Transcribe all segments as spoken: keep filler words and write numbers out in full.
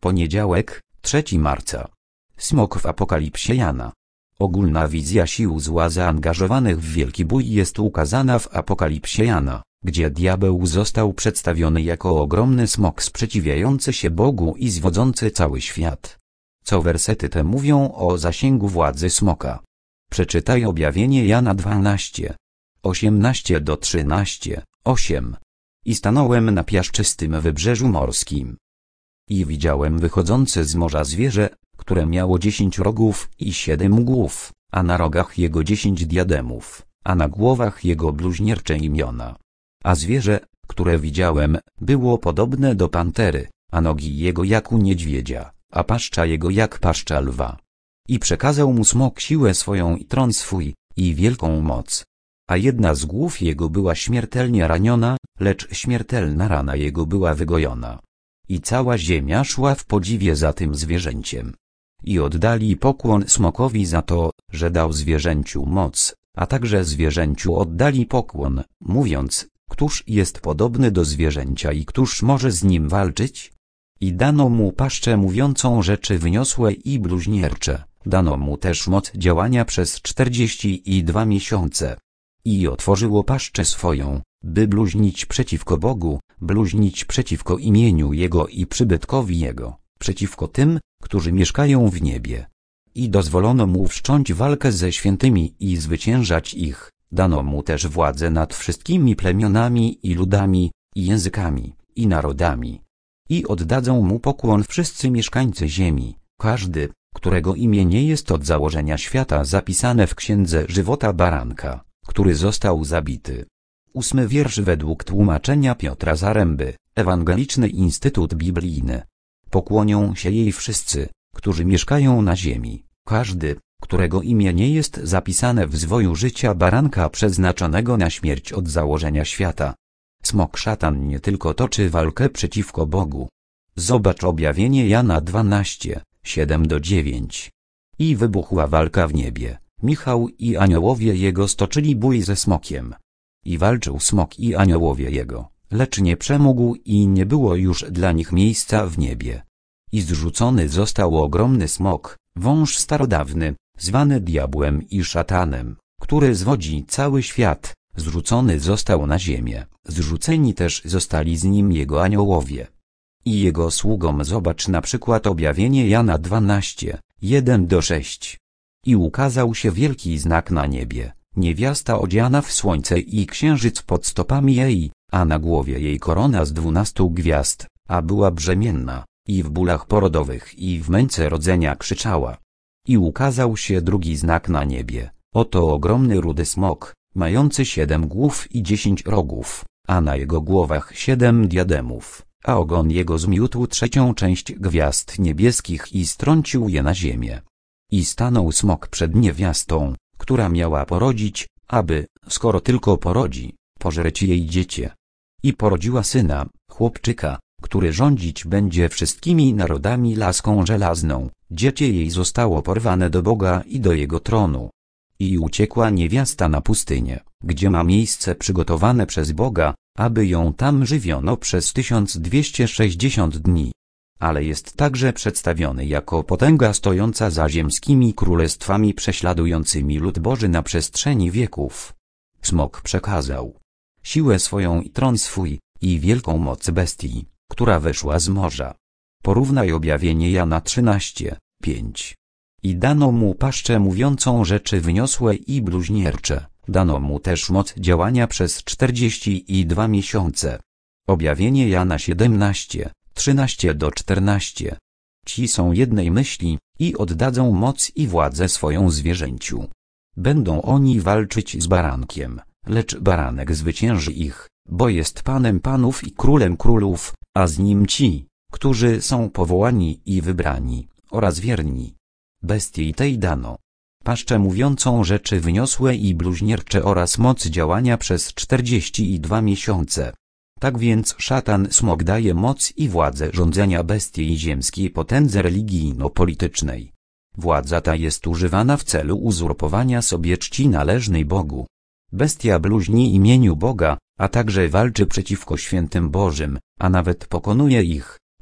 Poniedziałek, trzeciego marca. Smok w Apokalipsie Jana. Ogólna wizja sił zła zaangażowanych w wielki bój jest ukazana w Apokalipsie Jana, gdzie diabeł został przedstawiony jako ogromny smok sprzeciwiający się Bogu i zwodzący cały świat. Co wersety te mówią o zasięgu władzy smoka? Przeczytaj Objawienie Jana dwanaście, osiemnaście do trzynastu, osiem. I stanąłem na piaszczystym wybrzeżu morskim. I widziałem wychodzące z morza zwierzę, które miało dziesięć rogów i siedem głów, a na rogach jego dziesięć diademów, a na głowach jego bluźniercze imiona. A zwierzę, które widziałem, było podobne do pantery, a nogi jego jak u niedźwiedzia, a paszcza jego jak paszcza lwa. I przekazał mu smok siłę swoją i tron swój, i wielką moc. A jedna z głów jego była śmiertelnie raniona, lecz śmiertelna rana jego była wygojona. I cała ziemia szła w podziwie za tym zwierzęciem. I oddali pokłon smokowi za to, że dał zwierzęciu moc, a także zwierzęciu oddali pokłon, mówiąc, któż jest podobny do zwierzęcia i któż może z nim walczyć? I dano mu paszczę mówiącą rzeczy wyniosłe i bluźniercze, dano mu też moc działania przez czterdzieści i dwa miesiące. I otworzyło paszczę swoją, by bluźnić przeciwko Bogu, bluźnić przeciwko imieniu Jego i przybytkowi Jego, przeciwko tym, którzy mieszkają w niebie. I dozwolono mu wszcząć walkę ze świętymi i zwyciężać ich, dano mu też władzę nad wszystkimi plemionami i ludami, i językami, i narodami. I oddadzą mu pokłon wszyscy mieszkańcy ziemi, każdy, którego imię nie jest od założenia świata zapisane w księdze żywota baranka, który został zabity. Ósmy wiersz według tłumaczenia Piotra Zaręby, Ewangeliczny Instytut Biblijny. Pokłonią się jej wszyscy, którzy mieszkają na ziemi, każdy, którego imię nie jest zapisane w zwoju życia baranka przeznaczonego na śmierć od założenia świata. Smok szatan nie tylko toczy walkę przeciwko Bogu. Zobacz Objawienie Jana dwanaście, siedem do dziewięciu. I wybuchła walka w niebie. Michał i aniołowie jego stoczyli bój ze smokiem. I walczył smok i aniołowie jego, lecz nie przemógł i nie było już dla nich miejsca w niebie. I zrzucony został ogromny smok, wąż starodawny, zwany diabłem i szatanem, który zwodzi cały świat, zrzucony został na ziemię, zrzuceni też zostali z nim jego aniołowie. I jego sługom zobacz na przykład Objawienie Jana dwanaście, jeden do sześciu. I ukazał się wielki znak na niebie, niewiasta odziana w słońce i księżyc pod stopami jej, a na głowie jej korona z dwunastu gwiazd, a była brzemienna, i w bólach porodowych i w męce rodzenia krzyczała. I ukazał się drugi znak na niebie, oto ogromny rudy smok, mający siedem głów i dziesięć rogów, a na jego głowach siedem diademów, a ogon jego zmiótł trzecią część gwiazd niebieskich i strącił je na ziemię. I stanął smok przed niewiastą, która miała porodzić, aby, skoro tylko porodzi, pożreć jej dziecię. I porodziła syna, chłopczyka, który rządzić będzie wszystkimi narodami laską żelazną. Dziecię jej zostało porwane do Boga i do jego tronu. I uciekła niewiasta na pustynię, gdzie ma miejsce przygotowane przez Boga, aby ją tam żywiono przez tysiąc dwieście sześćdziesiąt dni. Ale jest także przedstawiony jako potęga stojąca za ziemskimi królestwami prześladującymi lud Boży na przestrzeni wieków. Smok przekazał siłę swoją i tron swój, i wielką moc bestii, która weszła z morza. Porównaj Objawienie Jana trzynaście, pięć. I dano mu paszczę mówiącą rzeczy wyniosłe i bluźniercze, dano mu też moc działania przez czterdzieści i dwa miesiące. Objawienie Jana siedemnaście, trzynaście do czternastu. Ci są jednej myśli, i oddadzą moc i władzę swoją zwierzęciu. Będą oni walczyć z barankiem, lecz baranek zwycięży ich, bo jest Panem panów i Królem królów, a z nim ci, którzy są powołani i wybrani, oraz wierni. Bestii tej dano paszczę mówiącą rzeczy wyniosłe i bluźniercze oraz moc działania przez czterdzieści i dwa miesiące. Tak więc szatan smok daje moc i władzę rządzenia bestii ziemskiej potędze religijno-politycznej. Władza ta jest używana w celu uzurpowania sobie czci należnej Bogu. Bestia bluźni imieniu Boga, a także walczy przeciwko świętym Bożym, a nawet pokonuje ich,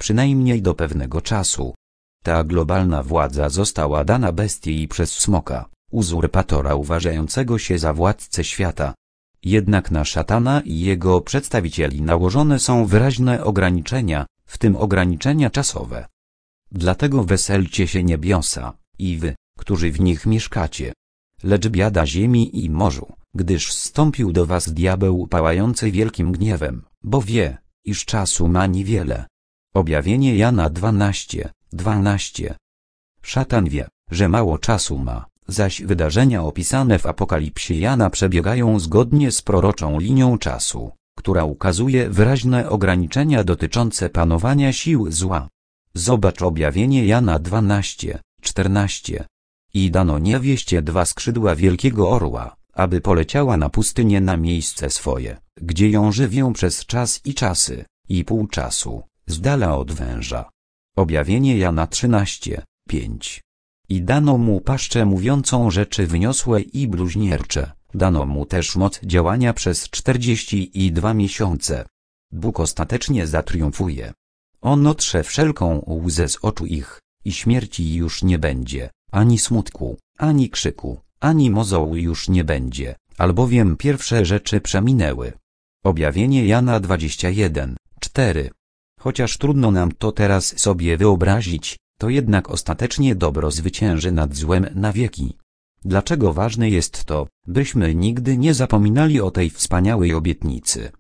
przynajmniej do pewnego czasu. Ta globalna władza została dana bestii przez smoka, uzurpatora uważającego się za władcę świata. Jednak na szatana i jego przedstawicieli nałożone są wyraźne ograniczenia, w tym ograniczenia czasowe. Dlatego weselcie się niebiosa, i wy, którzy w nich mieszkacie. Lecz biada ziemi i morzu, gdyż zstąpił do was diabeł pałający wielkim gniewem, bo wie, iż czasu ma niewiele. Objawienie Jana dwanaście, dwanaście. Szatan wie, że mało czasu ma, zaś wydarzenia opisane w Apokalipsie Jana przebiegają zgodnie z proroczą linią czasu, która ukazuje wyraźne ograniczenia dotyczące panowania sił zła. Zobacz objawienie Jana dwanaście, czternaście. I dano niewieście dwa skrzydła wielkiego orła, aby poleciała na pustynię na miejsce swoje, gdzie ją żywią przez czas i czasy, i pół czasu, z dala od węża. Objawienie Jana trzynaście, pięć. I dano mu paszczę mówiącą rzeczy wyniosłe i bluźniercze, dano mu też moc działania przez czterdzieści i dwa miesiące. Bóg ostatecznie zatriumfuje. On otrze wszelką łzę z oczu ich, i śmierci już nie będzie, ani smutku, ani krzyku, ani mozołu już nie będzie, albowiem pierwsze rzeczy przeminęły. Objawienie Jana dwadzieścia jeden, cztery. Chociaż trudno nam to teraz sobie wyobrazić, to jednak ostatecznie dobro zwycięży nad złem na wieki. Dlaczego ważne jest to, byśmy nigdy nie zapominali o tej wspaniałej obietnicy?